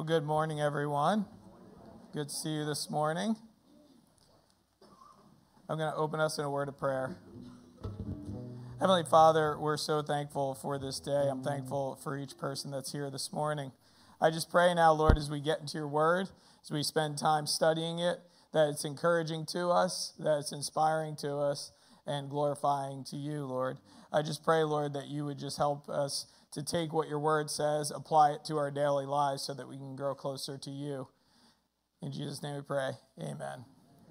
Well, good morning, everyone. Good to see you this morning. I'm going to open us in a word of prayer. Heavenly Father, we're so thankful for this day. I'm thankful for each person that's here this morning. I just pray now, Lord, as we get into your word, as we spend time studying it, that it's encouraging to us, that it's inspiring to us, and glorifying to you, Lord. I just pray, Lord, that you would just help us to take what your word says, apply it to our daily lives so that we can grow closer to you. In Jesus' name we pray. Amen.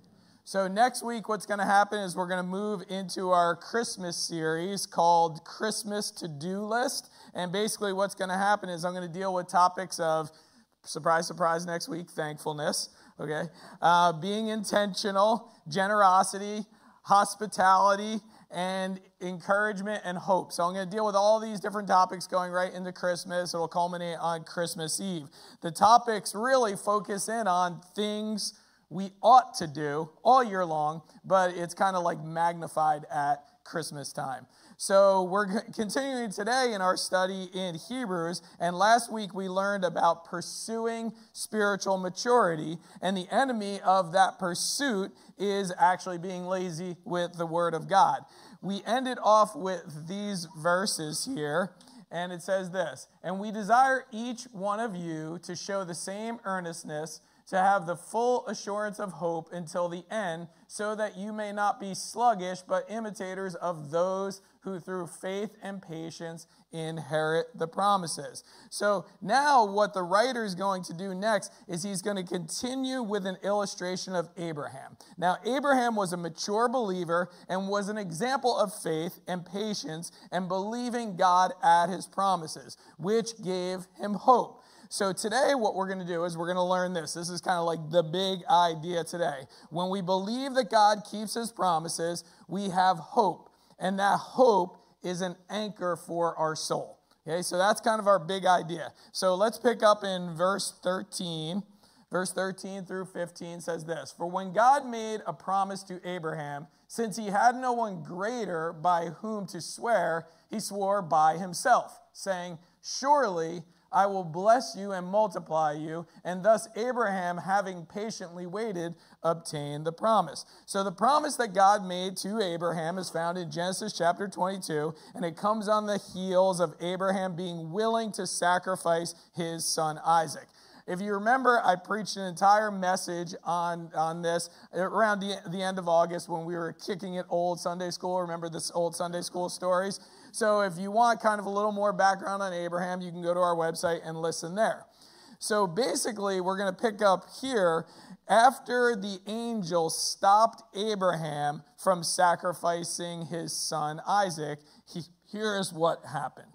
So next week, what's going to happen is we're going to move into our Christmas series called Christmas To-Do List. And basically what's going to happen is I'm going to deal with topics of, surprise, surprise, next week, thankfulness, okay? Being intentional, generosity, hospitality, and encouragement and hope. So I'm going to deal with all these different topics going right into Christmas. It'll culminate on Christmas Eve. The topics really focus in on things we ought to do all year long, but it's kind of like magnified at Christmas time. So we're continuing today in our study in Hebrews, and last week we learned about pursuing spiritual maturity, and the enemy of that pursuit is actually being lazy with the Word of God. We ended off with these verses here, and it says this, "And we desire each one of you to show the same earnestness, to have the full assurance of hope until the end, so that you may not be sluggish, but imitators of those who through faith and patience inherit the promises." So now what the writer is going to do next is he's going to continue with an illustration of Abraham. Now, Abraham was a mature believer and was an example of faith and patience and believing God at his promises, which gave him hope. So today what we're going to do is we're going to learn this. This is kind of like the big idea today. When we believe that God keeps his promises, we have hope. And that hope is an anchor for our soul. Okay, so that's kind of our big idea. So let's pick up in verse 13. Verse 13 through 15 says this, "For when God made a promise to Abraham, since he had no one greater by whom to swear, he swore by himself, saying, 'Surely I will bless you and multiply you.' And thus Abraham, having patiently waited, obtained the promise." So the promise that God made to Abraham is found in Genesis chapter 22, and it comes on the heels of Abraham being willing to sacrifice his son Isaac. If you remember, I preached an entire message on this around the end of August when we were kicking it old Sunday school. Remember this old Sunday school stories? So if you want kind of a little more background on Abraham, you can go to our website and listen there. So basically, we're going to pick up here. After the angel stopped Abraham from sacrificing his son Isaac, here is what happened.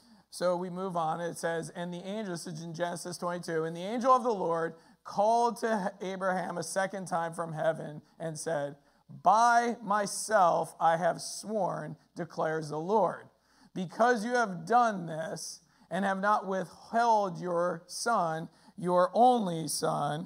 So we move on. It says, "And the angel," this is in Genesis 22, "and the angel of the Lord called to Abraham a second time from heaven and said, 'By myself I have sworn, declares the Lord, because you have done this and have not withheld your son, your only son,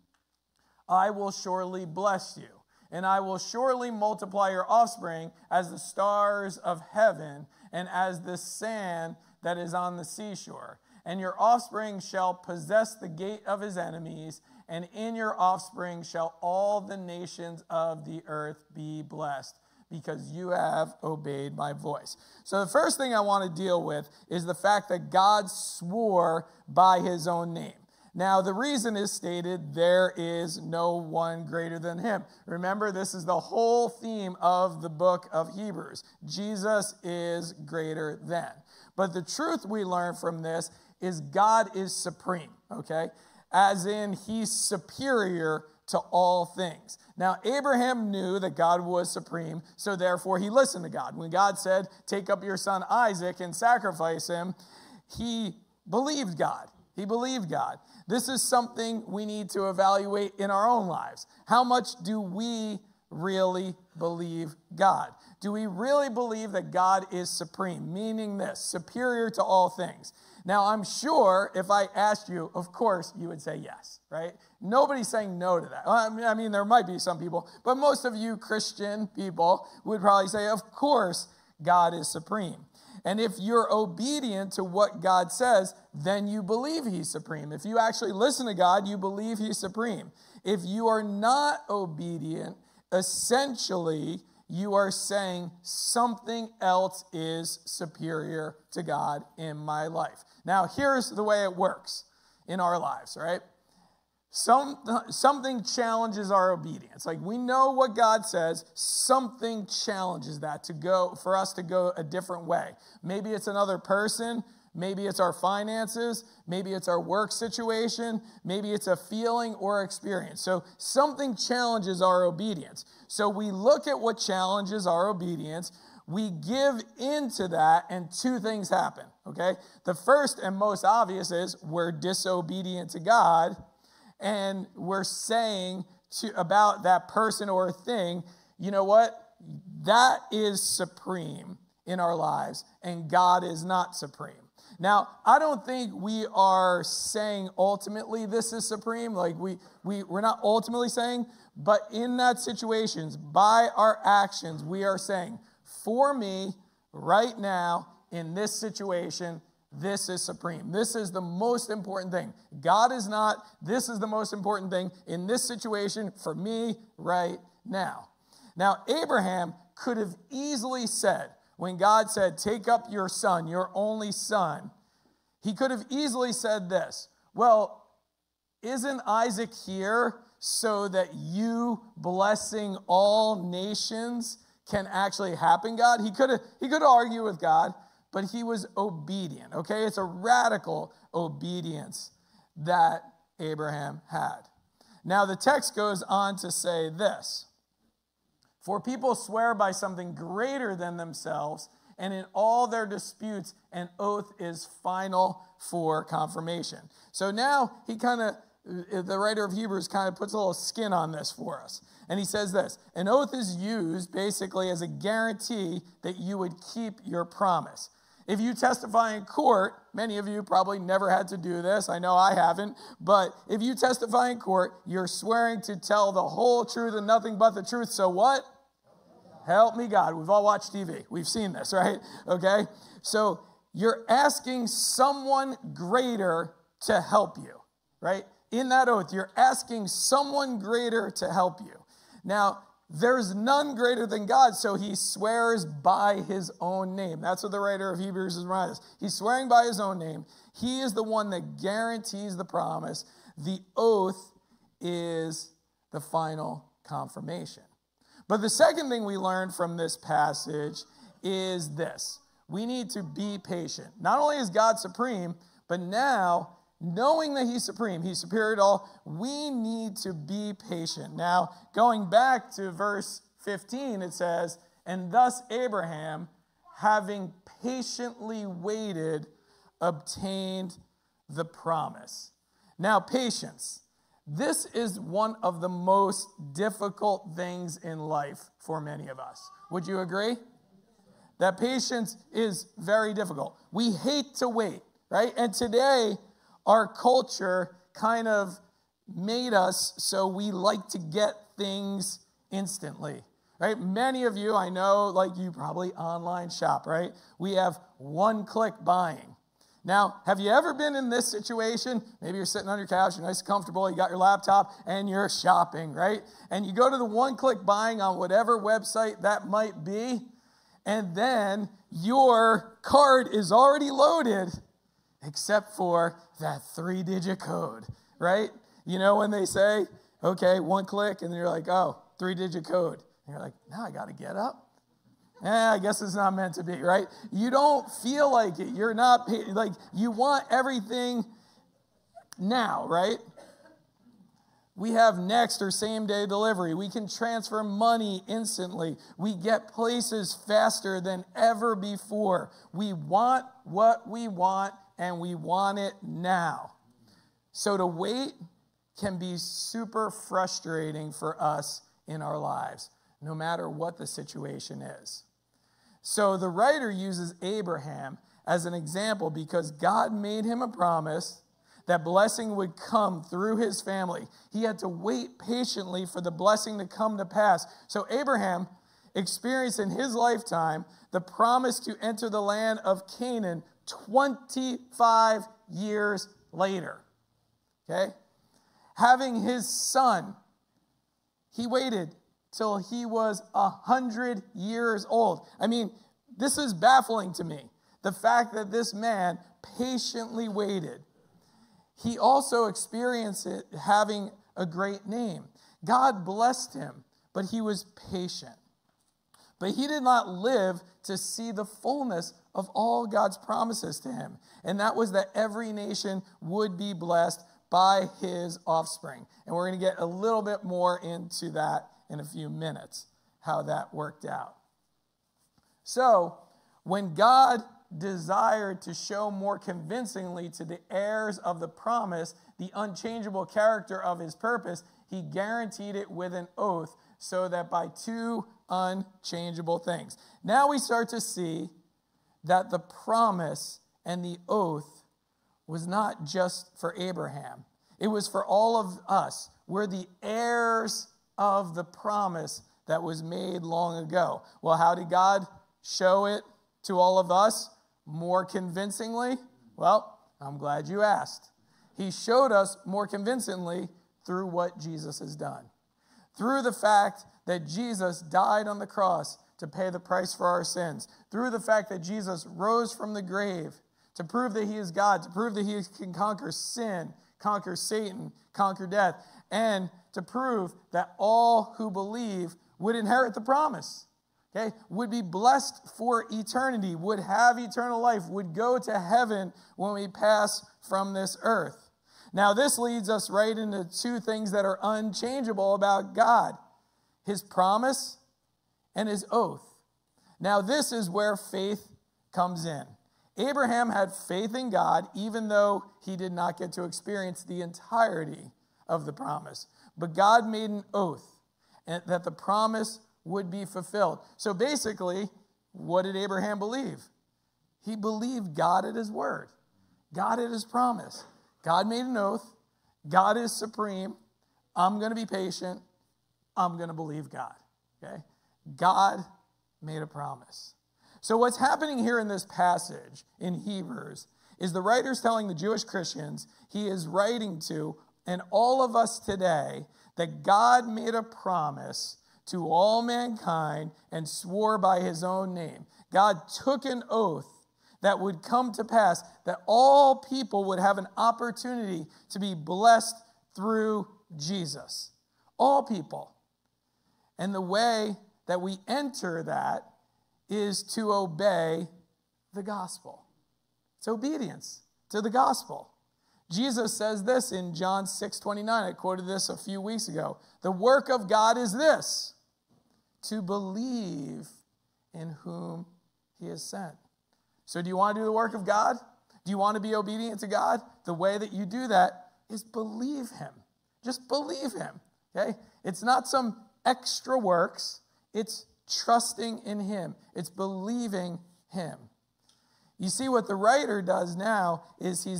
I will surely bless you. And I will surely multiply your offspring as the stars of heaven and as the sand that is on the seashore. And your offspring shall possess the gate of his enemies, and in your offspring shall all the nations of the earth be blessed, because you have obeyed my voice.'" So the first thing I want to deal with is the fact that God swore by his own name. Now, the reason is stated, there is no one greater than him. Remember, this is the whole theme of the book of Hebrews. Jesus is greater than. But the truth we learn from this is God is supreme, okay? As in, he's superior to all things. Now, Abraham knew that God was supreme, so therefore he listened to God. When God said, "Take up your son Isaac and sacrifice him," he believed God. He believed God. This is something we need to evaluate in our own lives. How much do we really believe God? Do we really believe that God is supreme, meaning this, superior to all things? Now, I'm sure if I asked you, of course, you would say yes, right? Nobody's saying no to that. I mean, there might be some people, but most of you Christian people would probably say, of course, God is supreme. And if you're obedient to what God says, then you believe he's supreme. If you actually listen to God, you believe he's supreme. If you are not obedient, essentially, you are saying something else is superior to God in my life. Now, here's the way it works in our lives, right? Something challenges our obedience. Like, we know what God says, something challenges that for us to go a different way. Maybe it's another person, maybe it's our finances, maybe it's our work situation, maybe it's a feeling or experience. So something challenges our obedience. So we look at what challenges our obedience, we give into that, and two things happen, okay? The first and most obvious is we're disobedient to God, and we're saying about that person or thing, you know what? That is supreme in our lives, and God is not supreme. Now, I don't think we are saying ultimately this is supreme. Like we're not ultimately saying, but in that situations, by our actions, we are saying, for me, right now, in this situation, this is supreme. This is the most important thing. God is not. This is the most important thing in this situation for me right now. Now, Abraham could have easily said, when God said, take up your son, your only son, he could have easily said this, well, isn't Isaac here so that you blessing all nations can actually happen, God? He could argue with God, but he was obedient, okay? It's a radical obedience that Abraham had. Now, the text goes on to say this, for people swear by something greater than themselves, and in all their disputes, an oath is final for confirmation. So now the writer of Hebrews kind of puts a little skin on this for us. And he says this, an oath is used basically as a guarantee that you would keep your promise. If you testify in court, many of you probably never had to do this. I know I haven't. But if you testify in court, you're swearing to tell the whole truth and nothing but the truth. So what? Help me, God. We've all watched TV. We've seen this, right? Okay? So you're asking someone greater to help you, right? In that oath, you're asking someone greater to help you. Now, there's none greater than God, so he swears by his own name. That's what the writer of Hebrews is reminding us. He's swearing by his own name. He is the one that guarantees the promise. The oath is the final confirmation. But the second thing we learn from this passage is this. We need to be patient. Not only is God supreme, but now, knowing that he's supreme, he's superior to all, we need to be patient. Now, going back to verse 15, it says, and thus Abraham, having patiently waited, obtained the promise. Now, patience. This is one of the most difficult things in life for many of us. Would you agree? That patience is very difficult. We hate to wait, right? And today, our culture kind of made us so we like to get things instantly, right? Many of you, I know, like you probably online shop, right? We have one-click buying. Now, have you ever been in this situation? Maybe you're sitting on your couch, you're nice and comfortable, you got your laptop, and you're shopping, right? And you go to the one-click buying on whatever website that might be, and then your card is already loaded, except for that 3-digit code, right? You know when they say, okay, one click, and you're like, oh, 3-digit code. And you're like, now I got to get up. I guess it's not meant to be, right? You don't feel like it. You're not, like, you want everything now, right? We have next or same-day delivery. We can transfer money instantly. We get places faster than ever before. We want what we want, and we want it now. So to wait can be super frustrating for us in our lives, no matter what the situation is. So the writer uses Abraham as an example because God made him a promise that blessing would come through his family. He had to wait patiently for the blessing to come to pass. So Abraham experienced in his lifetime the promise to enter the land of Canaan 25 years later. Okay? Having his son, he waited till he was 100 years old. I mean, this is baffling to me. The fact that this man patiently waited. He also experienced it having a great name. God blessed him, but he was patient. But he did not live to see the fullness of all God's promises to him. And that was that every nation would be blessed by his offspring. And we're going to get a little bit more into that in a few minutes, how that worked out. So, when God desired to show more convincingly to the heirs of the promise the unchangeable character of his purpose, he guaranteed it with an oath, so that by two unchangeable things. Now we start to see that the promise and the oath was not just for Abraham. It was for all of us. We're the heirs of the promise that was made long ago. Well, how did God show it to all of us more convincingly? Well, I'm glad you asked. He showed us more convincingly through what Jesus has done. Through the fact that Jesus died on the cross to pay the price for our sins. Through the fact that Jesus rose from the grave to prove that he is God, to prove that he can conquer sin, conquer Satan, conquer death, and to prove that all who believe would inherit the promise. Okay, would be blessed for eternity, would have eternal life, would go to heaven when we pass from this earth. Now, this leads us right into two things that are unchangeable about God: his promise and his oath. Now, this is where faith comes in. Abraham had faith in God, even though he did not get to experience the entirety of the promise. But God made an oath that the promise would be fulfilled. So basically, what did Abraham believe? He believed God at his word, God at his promise. God made an oath. God is supreme. I'm going to be patient. I'm going to believe God. Okay? God made a promise. So what's happening here in this passage in Hebrews is the writer's telling the Jewish Christians he is writing to, and all of us today, that God made a promise to all mankind and swore by his own name. God took an oath that would come to pass, that all people would have an opportunity to be blessed through Jesus. All people. And the way that we enter that is to obey the gospel. It's obedience to the gospel. Jesus says this in John 6:29. I quoted this a few weeks ago. The work of God is this: to believe in whom he has sent. So do you want to do the work of God? Do you want to be obedient to God? The way that you do that is believe him. Just believe him. Okay? It's not some extra works. It's trusting in him. It's believing him. You see, what the writer does now is he's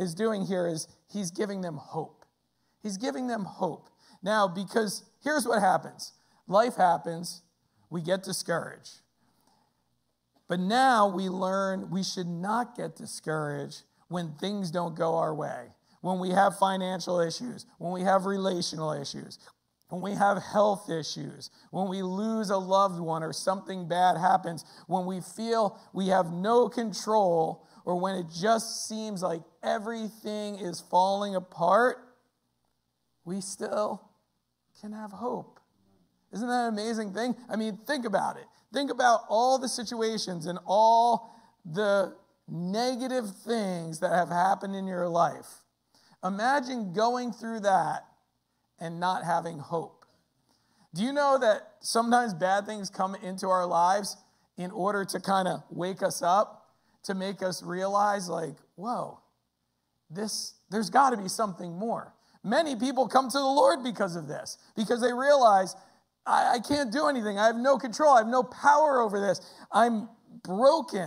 giving them hope. He's giving them hope. Now, because here's what happens. Life happens. We get discouraged. But now we learn we should not get discouraged when things don't go our way, when we have financial issues, when we have relational issues, when we have health issues, when we lose a loved one or something bad happens, when we feel we have no control, or when it just seems like everything is falling apart, we still can have hope. Isn't that an amazing thing? I mean, think about it. Think about all the situations and all the negative things that have happened in your life. Imagine going through that and not having hope. Do you know that sometimes bad things come into our lives in order to kind of wake us up, to make us realize, like, whoa, there's got to be something more. Many people come to the Lord because of this, because they realize, I can't do anything. I have no control. I have no power over this. I'm broken.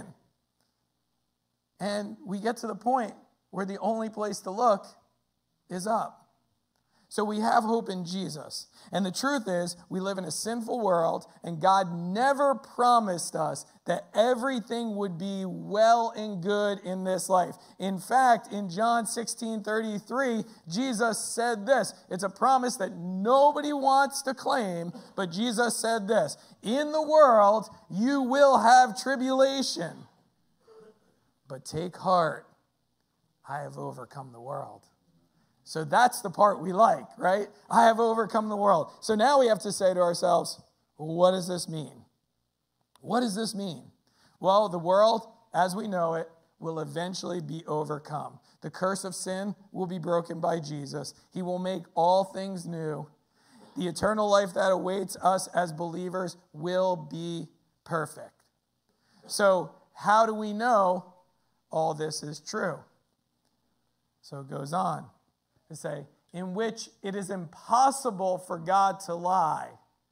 And we get to the point where the only place to look is up. So we have hope in Jesus. And the truth is, we live in a sinful world, and God never promised us that everything would be well and good in this life. In fact, in John 16:33, Jesus said this. It's a promise that nobody wants to claim, but Jesus said this: "In the world you will have tribulation, but take heart, I have overcome the world." So that's the part we like, right? I have overcome the world. So now we have to say to ourselves, what does this mean? What does this mean? Well, the world, as we know it, will eventually be overcome. The curse of sin will be broken by Jesus. He will make all things new. The eternal life that awaits us as believers will be perfect. So how do we know all this is true? So it goes on to say, in which it is impossible for God to lie.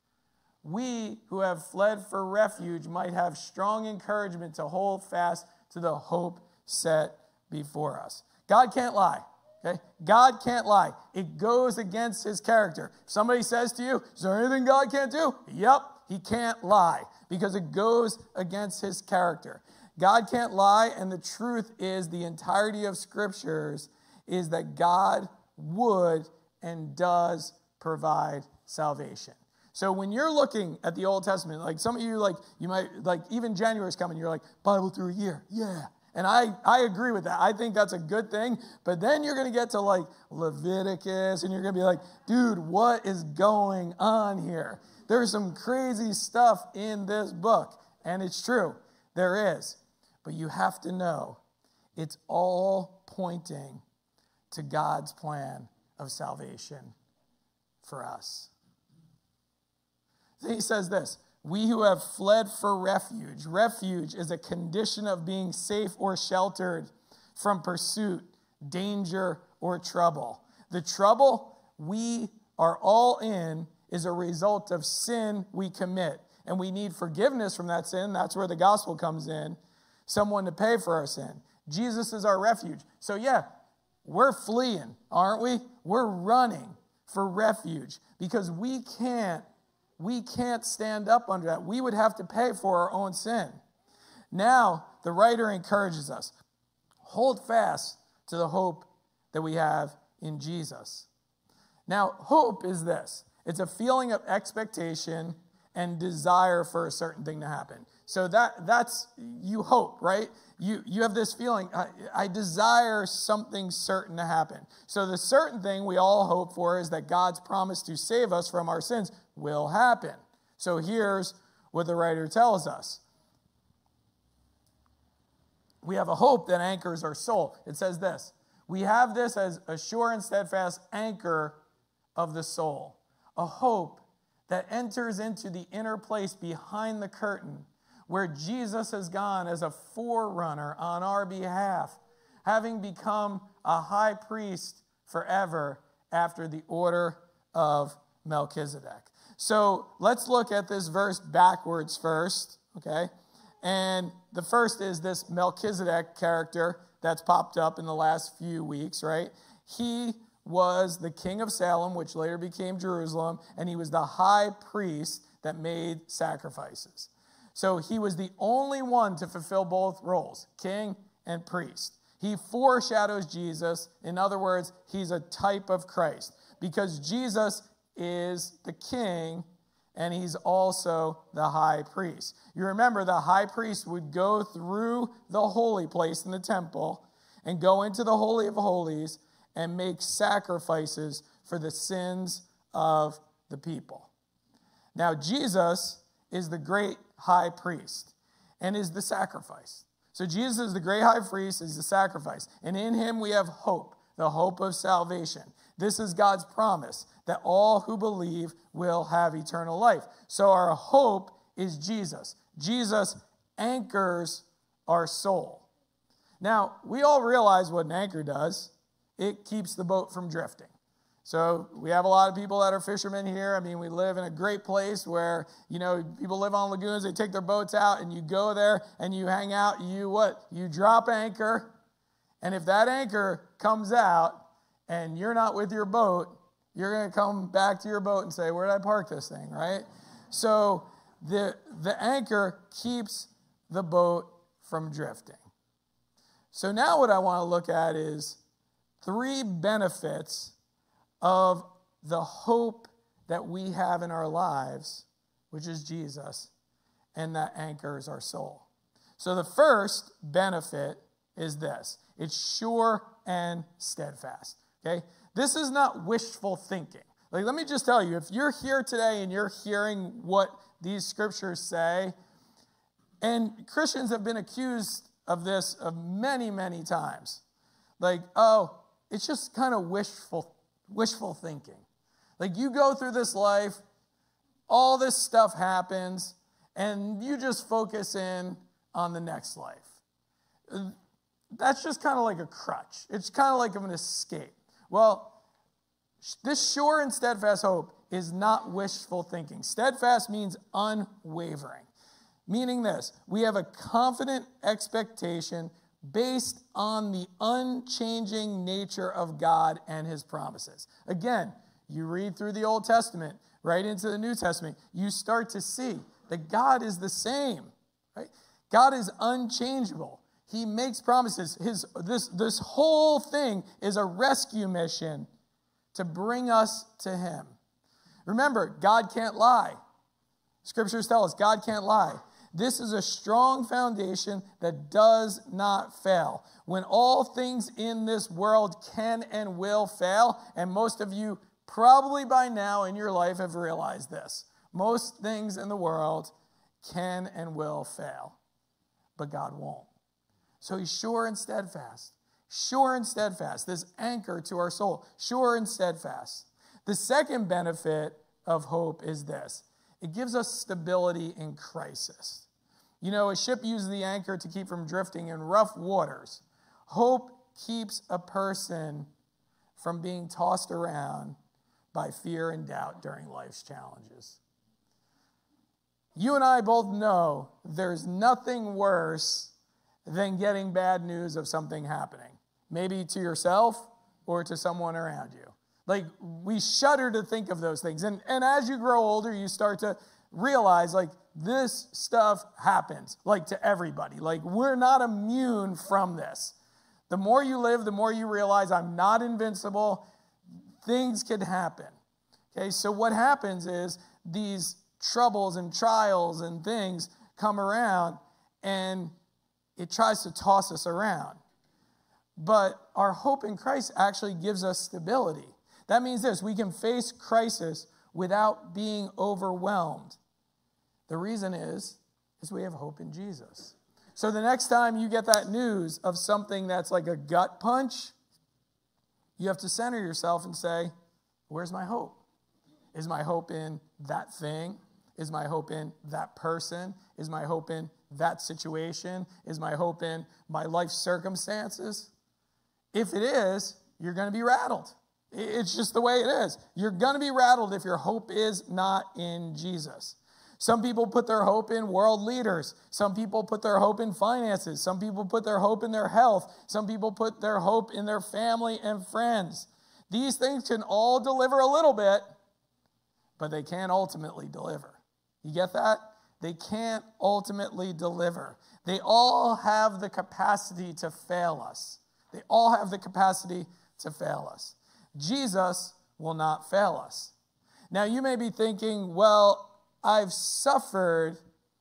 We who have fled for refuge might have strong encouragement to hold fast to the hope set before us. God can't lie. Okay? God can't lie. It goes against his character. If somebody says to you, is there anything God can't do? Yep, he can't lie because it goes against his character. God can't lie, and the truth is the entirety of scriptures is that God would and does provide salvation. So when you're looking at the Old Testament, like some of you, like you might, like even January's coming, you're like, Bible through a year, yeah. And I agree with that. I think that's a good thing. But then you're going to get to like Leviticus, and you're going to be like, dude, what is going on here? There's some crazy stuff in this book. And it's true, there is. But you have to know, it's all pointing to God's plan of salvation for us. Then he says this: we who have fled for refuge. Refuge is a condition of being safe or sheltered from pursuit, danger, or trouble. The trouble we are all in is a result of sin we commit, and we need forgiveness from that sin. That's where the gospel comes in. Someone to pay for our sin. Jesus is our refuge. So yeah, we're fleeing, aren't we? We're running for refuge because we can't stand up under that. We would have to pay for our own sin. Now, the writer encourages us, hold fast to the hope that we have in Jesus. Now, hope is this. It's a feeling of expectation and desire for a certain thing to happen. So that's, you hope, right? You have this feeling, I desire something certain to happen. So the certain thing we all hope for is that God's promise to save us from our sins will happen. So here's what the writer tells us. We have a hope that anchors our soul. It says this: we have this as a sure and steadfast anchor of the soul, a hope that enters into the inner place behind the curtain where Jesus has gone as a forerunner on our behalf, having become a high priest forever after the order of Melchizedek. So let's look at this verse backwards first, okay? And the first is this Melchizedek character that's popped up in the last few weeks, right? He was the king of Salem, which later became Jerusalem, and he was the high priest that made sacrifices. So he was the only one to fulfill both roles, king and priest. He foreshadows Jesus. In other words, he's a type of Christ because Jesus is the king and he's also the high priest. You remember the high priest would go through the holy place in the temple and go into the Holy of Holies and make sacrifices for the sins of the people. Now, Jesus is the great high priest and is the sacrifice. So Jesus is the great high priest, is the sacrifice. And in him we have hope, the hope of salvation. This is God's promise that all who believe will have eternal life. So our hope is Jesus. Jesus anchors our soul. Now, we all realize what an anchor does. It keeps the boat from drifting. So we have a lot of people that are fishermen here. I mean, we live in a great place where, people live on lagoons. They take their boats out and you go there and you hang out. You drop anchor. And if that anchor comes out and you're not with your boat, you're going to come back to your boat and say, where did I park this thing, right? So the anchor keeps the boat from drifting. So now what I want to look at is 3 benefits of the hope that we have in our lives, which is Jesus, and that anchors our soul. So the first benefit is this. It's sure and steadfast, okay? This is not wishful thinking. Like, let me just tell you, if you're here today and you're hearing what these scriptures say, and Christians have been accused of this of many, many times. Like, oh, it's just kind of wishful thinking. Like, you go through this life, all this stuff happens, and you just focus in on the next life. That's just kind of like a crutch. It's kind of like an escape. Well, this sure and steadfast hope is not wishful thinking. Steadfast means unwavering, meaning this: we have a confident expectation based on the unchanging nature of God and his promises. Again, you read through the Old Testament, right into the New Testament, you start to see that God is the same, right? God is unchangeable. He makes promises. This whole thing is a rescue mission to bring us to him. Remember, God can't lie. Scriptures tell us God can't lie. This is a strong foundation that does not fail. When all things in this world can and will fail, and most of you probably by now in your life have realized this, most things in the world can and will fail, but God won't. So he's sure and steadfast. Sure and steadfast. This anchor to our soul. Sure and steadfast. The second benefit of hope is this. It gives us stability in crisis. You know, a ship uses the anchor to keep from drifting in rough waters. Hope keeps a person from being tossed around by fear and doubt during life's challenges. You and I both know there's nothing worse than getting bad news of something happening. Maybe to yourself or to someone around you. Like, we shudder to think of those things. And as you grow older, you start to realize, like, this stuff happens, like, to everybody. Like, we're not immune from this. The more you live, the more you realize I'm not invincible. Things can happen. Okay, so what happens is these troubles and trials and things come around, and it tries to toss us around. But our hope in Christ actually gives us stability. That means this: we can face crisis without being overwhelmed. The reason is we have hope in Jesus. So the next time you get that news of something that's like a gut punch, you have to center yourself and say, where's my hope? Is my hope in that thing? Is my hope in that person? Is my hope in that situation? Is my hope in my life circumstances? If it is, you're going to be rattled. It's just the way it is. You're going to be rattled if your hope is not in Jesus. Some people put their hope in world leaders. Some people put their hope in finances. Some people put their hope in their health. Some people put their hope in their family and friends. These things can all deliver a little bit, but they can't ultimately deliver. You get that? They can't ultimately deliver. They all have the capacity to fail us. They all have the capacity to fail us. Jesus will not fail us. Now, you may be thinking, well, I've suffered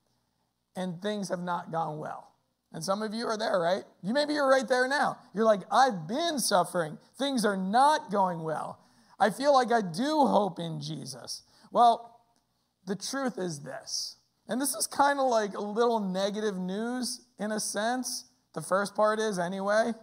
and things have not gone well. And some of you are there, right? Maybe you're right there now. You're like, I've been suffering. Things are not going well. I feel like I do hope in Jesus. Well, the truth is this, and this is kind of like a little negative news in a sense. The first part is anyway.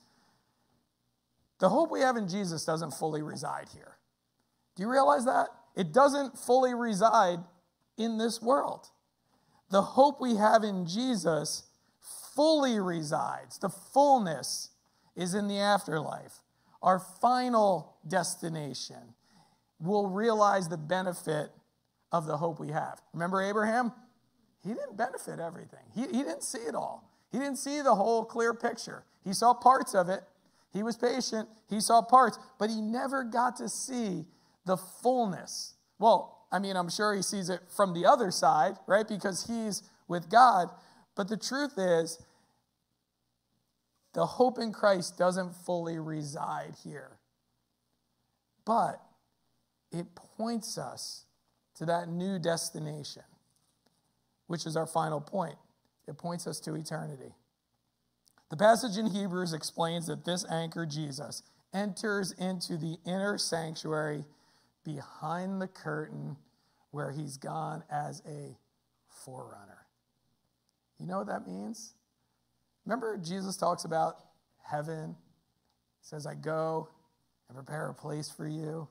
The hope we have in Jesus doesn't fully reside here. Do you realize that? It doesn't fully reside in this world. The hope we have in Jesus fully resides. The fullness is in the afterlife. Our final destination will realize the benefit of the hope we have. Remember Abraham? He didn't benefit everything. He didn't see it all. He didn't see the whole clear picture. He saw parts of it. He was patient. He saw parts, but he never got to see the fullness. Well, I mean, I'm sure he sees it from the other side, right? Because he's with God. But the truth is, the hope in Christ doesn't fully reside here. But it points us to that new destination, which is our final point. It points us to eternity. The passage in Hebrews explains that this anchor, Jesus, enters into the inner sanctuary behind the curtain where he's gone as a forerunner. You know what that means? Remember Jesus talks about heaven. He says, I go and prepare a place for you.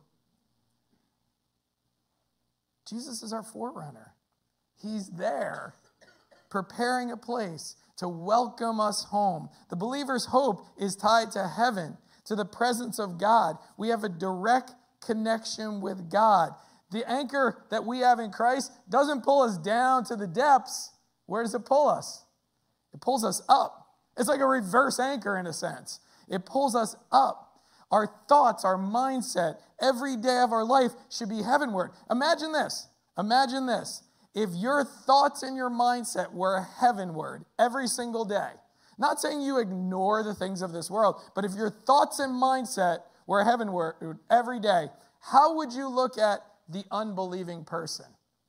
Jesus is our forerunner. He's there preparing a place to welcome us home. The believer's hope is tied to heaven, to the presence of God. We have a direct connection with God. The anchor that we have in Christ doesn't pull us down to the depths. Where does it pull us? It pulls us up. It's like a reverse anchor in a sense. It pulls us up. Our thoughts, our mindset, every day of our life should be heavenward. Imagine this. Imagine this. If your thoughts and your mindset were heavenward every single day, not saying you ignore the things of this world, but if your thoughts and mindset were heavenward every day, how would you look at the unbelieving person?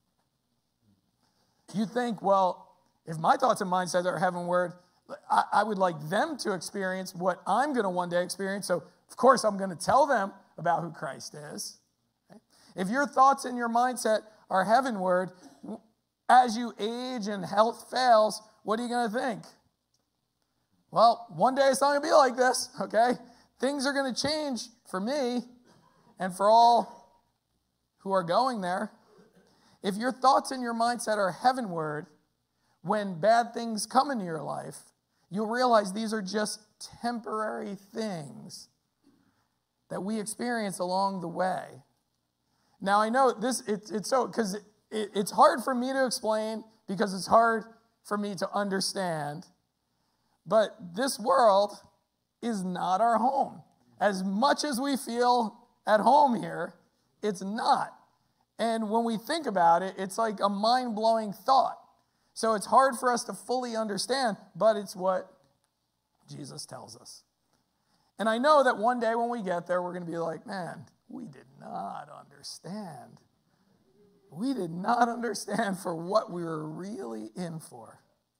You think, well, if my thoughts and mindset are heavenward, I would like them to experience what I'm going to one day experience. So, of course, I'm going to tell them about who Christ is. Okay? If your thoughts and your mindset are heavenward, as you age and health fails, what are you going to think? Well, one day it's not going to be like this, okay? Things are going to change for me and for all who are going there. If your thoughts and your mindset are heavenward, when bad things come into your life, you'll realize these are just temporary things that we experience along the way. Now, I know this, it's so, because it's hard for me to explain because it's hard for me to understand, but this world is not our home. As much as we feel at home here, it's not. And when we think about it, it's like a mind-blowing thought. So it's hard for us to fully understand, but it's what Jesus tells us. And I know that one day when we get there, we're going to be like, man, we did not understand. We did not understand for what we were really in for.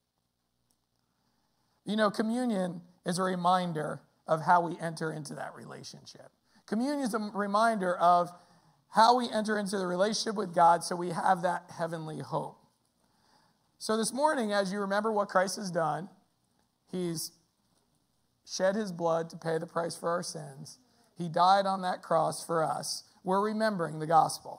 You know, communion is a reminder of how we enter into that relationship. Communion is a reminder of how we enter into the relationship with God so we have that heavenly hope. So this morning, as you remember what Christ has done, he's shed his blood to pay the price for our sins. He died on that cross for us. We're remembering the gospel.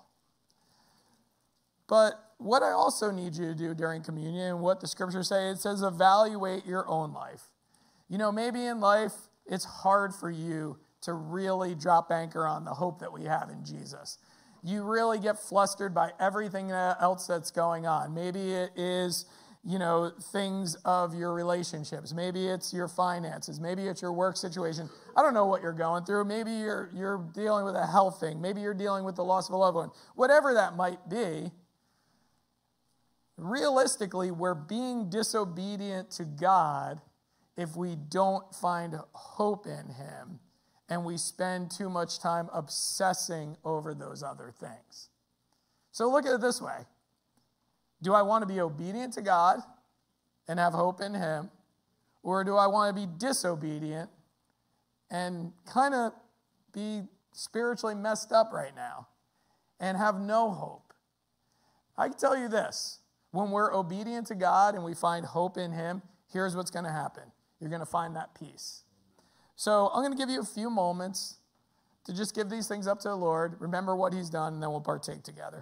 But what I also need you to do during communion, and what the scriptures say, it says evaluate your own life. You know, maybe in life, it's hard for you to really drop anchor on the hope that we have in Jesus. You really get flustered by everything else that's going on. Maybe it is, you know, things of your relationships. Maybe it's your finances. Maybe it's your work situation. I don't know what you're going through. Maybe you're dealing with a health thing. Maybe you're dealing with the loss of a loved one. Whatever that might be, realistically, we're being disobedient to God if we don't find hope in him and we spend too much time obsessing over those other things. So look at it this way. Do I want to be obedient to God and have hope in him? Or do I want to be disobedient and kind of be spiritually messed up right now and have no hope? I can tell you this. When we're obedient to God and we find hope in him, here's what's going to happen. You're going to find that peace. So I'm going to give you a few moments to just give these things up to the Lord, remember what he's done, and then we'll partake together.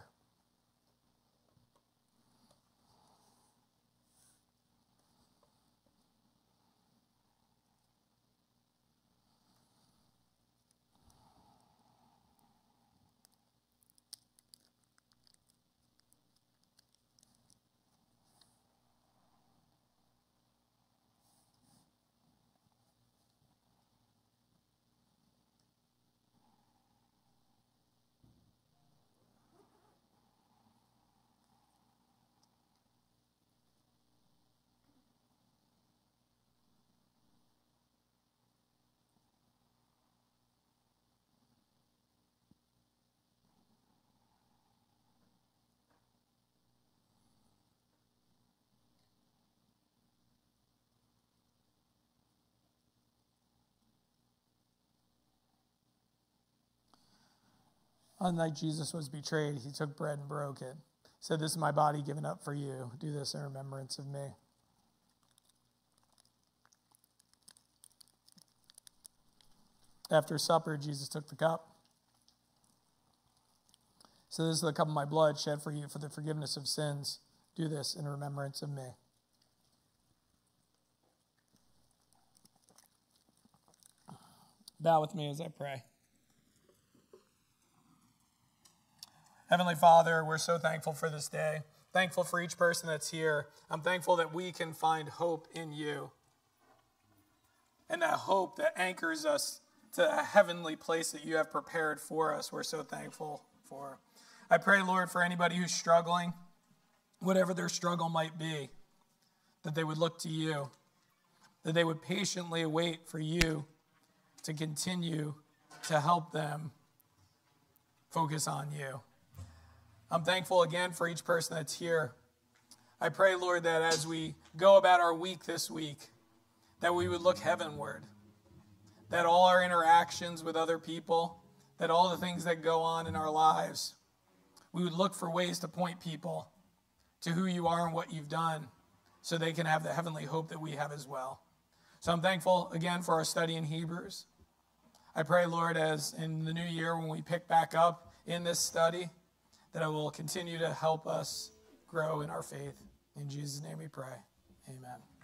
On the night Jesus was betrayed, he took bread and broke it. He said, "This is my body given up for you. Do this in remembrance of me." After supper, Jesus took the cup. So this is the cup of my blood shed for you for the forgiveness of sins. Do this in remembrance of me. Bow with me as I pray. Heavenly Father, we're so thankful for this day. Thankful for each person that's here. I'm thankful that we can find hope in you. And that hope that anchors us to a heavenly place that you have prepared for us, we're so thankful for. I pray, Lord, for anybody who's struggling, whatever their struggle might be, that they would look to you, that they would patiently wait for you to continue to help them focus on you. I'm thankful again for each person that's here. I pray, Lord, that as we go about our week this week, that we would look heavenward, that all our interactions with other people, that all the things that go on in our lives, we would look for ways to point people to who you are and what you've done so they can have the heavenly hope that we have as well. So I'm thankful again for our study in Hebrews. I pray, Lord, as in the new year when we pick back up in this study, that it will continue to help us grow in our faith. In Jesus' name we pray. Amen.